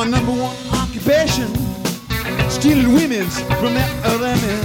my number one occupation, stealing women's from that other men.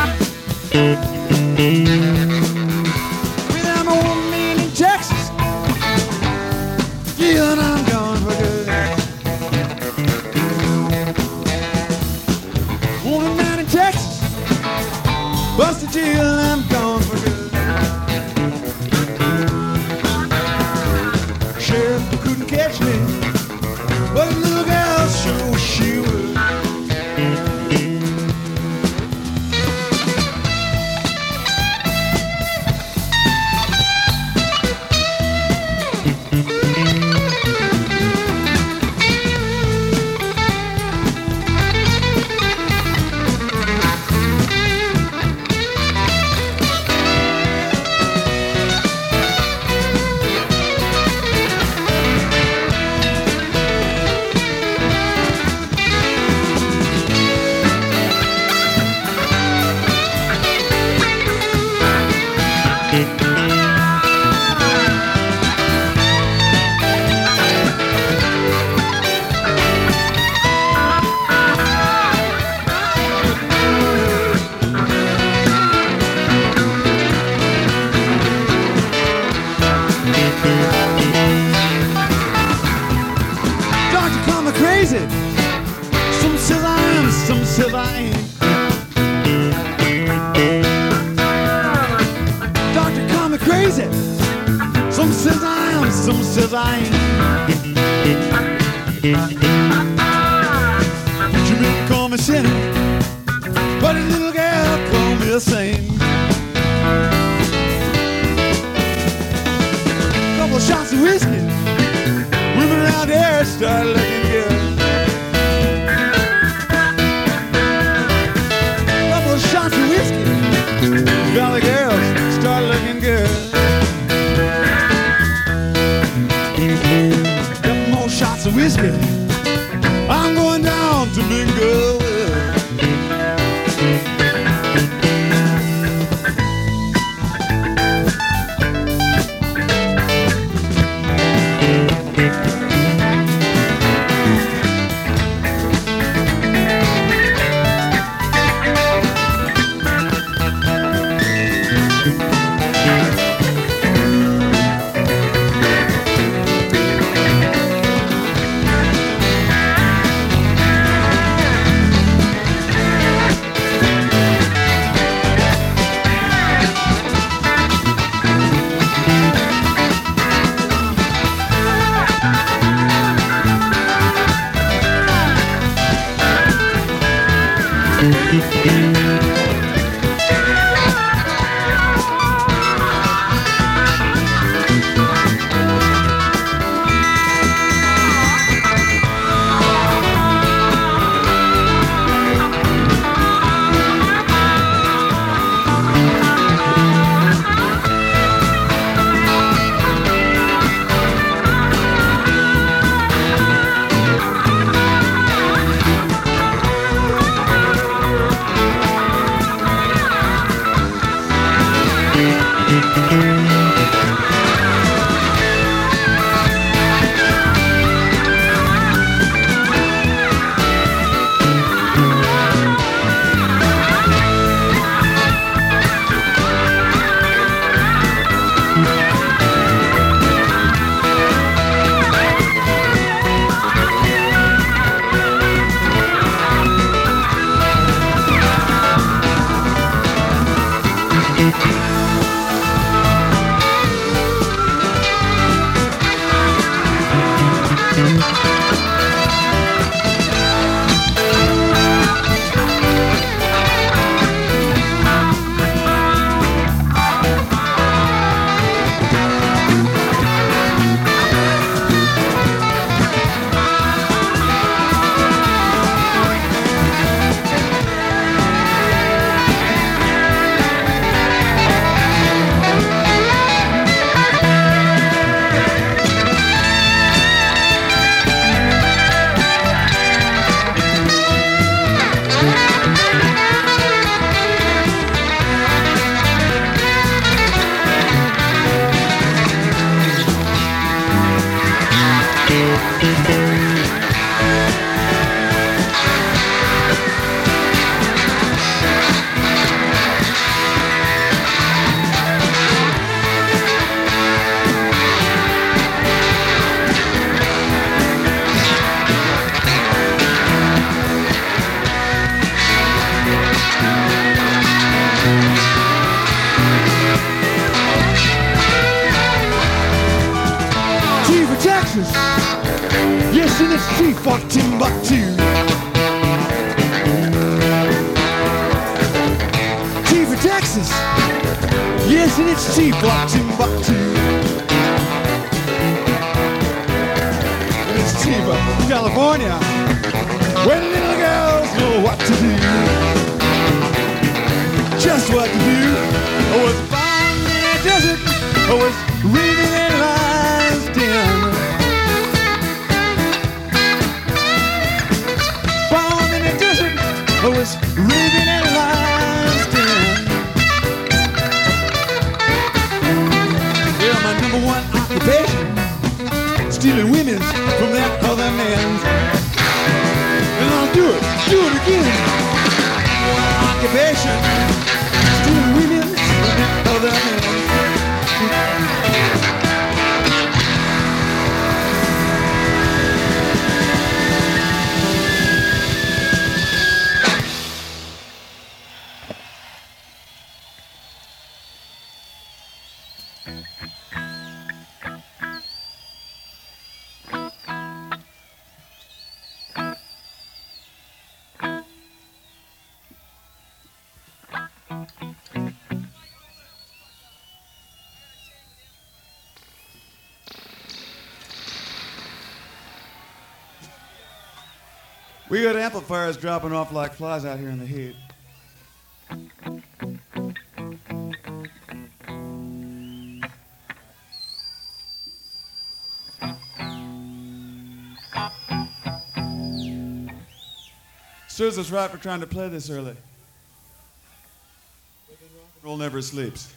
With an old man in Texas, yeah, and I'm gone for good. Old man in Texas, busted jail and I'm gone for good. Sheriff couldn't catch me, but a little girl sure she would. Some says I am, some says I ain't. Doctor, call me crazy. Some says I am, some says I ain't. Jimmy call me cynic, but a little girl call me a saint. Couple shots of whiskey, women around there start looking good. Shots of whiskey, valley girls start looking good. Couple more shots of whiskey, I'm going down to mingle. Texas. Yes, and it's T for Timbuktu. T for Texas. Yes, and it's T for Timbuktu. And it's T for California, where the little girls know what to do. Just what to do. I was born in a desert. I was reading in lines dim. Born in a desert. I was reading in lines dim. Yeah, my number one occupation, stealing women from that other man's. And I'll do it again. Occupation, stealing women from that other man's. We got amplifiers dropping off like flies out here in the heat. Serves us right for trying to play this early. Rock and roll never sleeps.